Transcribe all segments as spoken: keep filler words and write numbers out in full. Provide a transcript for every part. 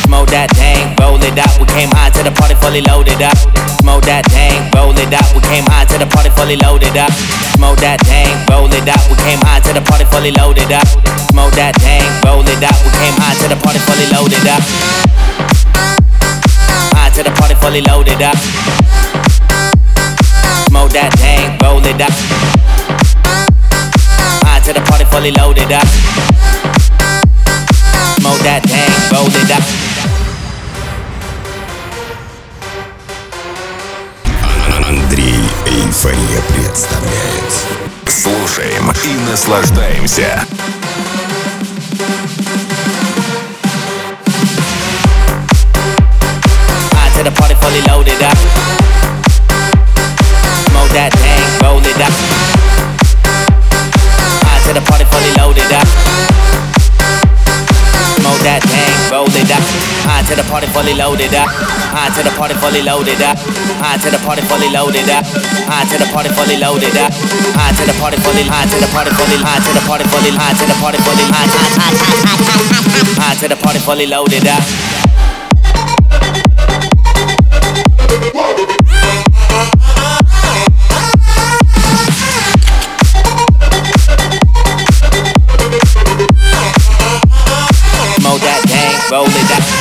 Smoke that dang, roll it up. We came high to the party, fully loaded up. Smoke that dang, roll it up. We came high to the party, fully loaded up. Smoke that dang, roll it up. We came high to the party, fully loaded up. Smoke that dang, roll it up. We came high to the party, fully loaded up. High to the party, fully loaded up. Smoke that dang, roll it up. High to the party, fully loaded up. Smoke that dang, roll it up. Андрей Эйфория представляет. Слушаем и наслаждаемся. High to the party, fully loaded up. Smoke that dang, roll it up. High to the party, fully loaded up. Smoke that dang, roll it up. High to the party, fully loaded up. High to the party, fully loaded up. High to the party, fully loaded up. High to the party, fully loaded up. High to the party, fully, high to the party, fully, high to the party, fully, high to the party, fully, high to the party, high to the party, fully loaded up. Smoke that dang, roll it up.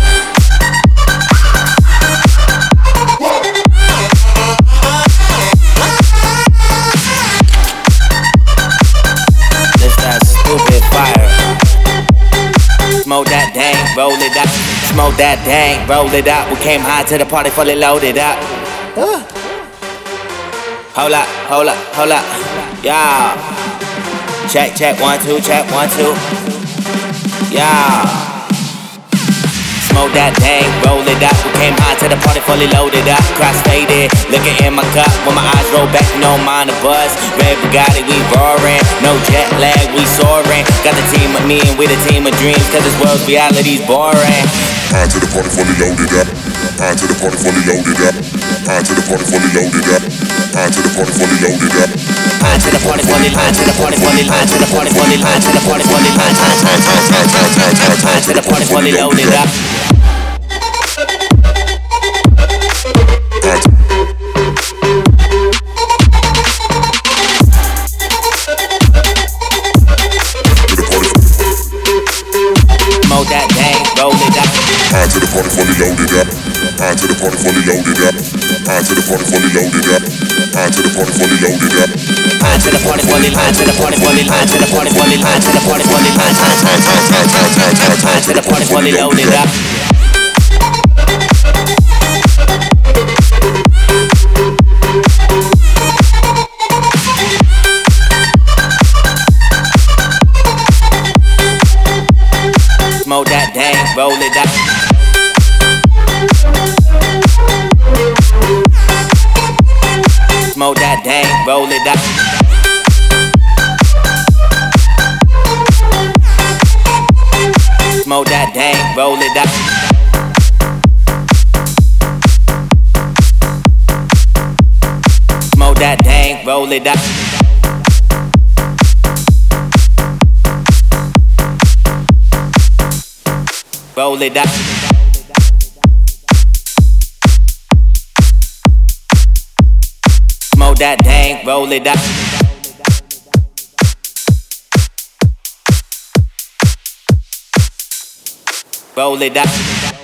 This that stupid fire. Smoke that dang, roll it up. Smoke that dang, roll it up. We came high to the party, fully loaded up. Uh. Hold up, hold up, hold up. Yeah. Check, check, one, two, check, one, two. Yeah. Smoke that dang, roll it up. We came high to the party, fully loaded up. Cross faded, looking in my cup. When my eyes roll back, you don't mind the buzz. Red Bugatti, we roaring. No jet lag, we soaring. Got the team with me and we the team of dreams. Cause this world's reality's boring. High to the party, fully loaded up. High to the party, fully loaded up. High to the party, fully loaded up. High to the party, fully loaded up. High to the party, fully, high to the party, fully, high to the party, fully, high to the party, fully, high to the party, fully loaded up. Smoke that dang, roll it up. High to the party, fully loaded up. High to the party, fully loaded up. High to the party, fully loaded up. High to the party, fully loaded up. High to the party, fully, high to the party, fully, high to the party, fully, high to the party, fully, high to the party, fully loaded up. Smoke that dang, roll it up. Smoke that dang, roll it up. Smoke that dang, roll it up. Smoke that dang, roll it up. Roll it up. Smoke that dang, roll it up. Roll it up.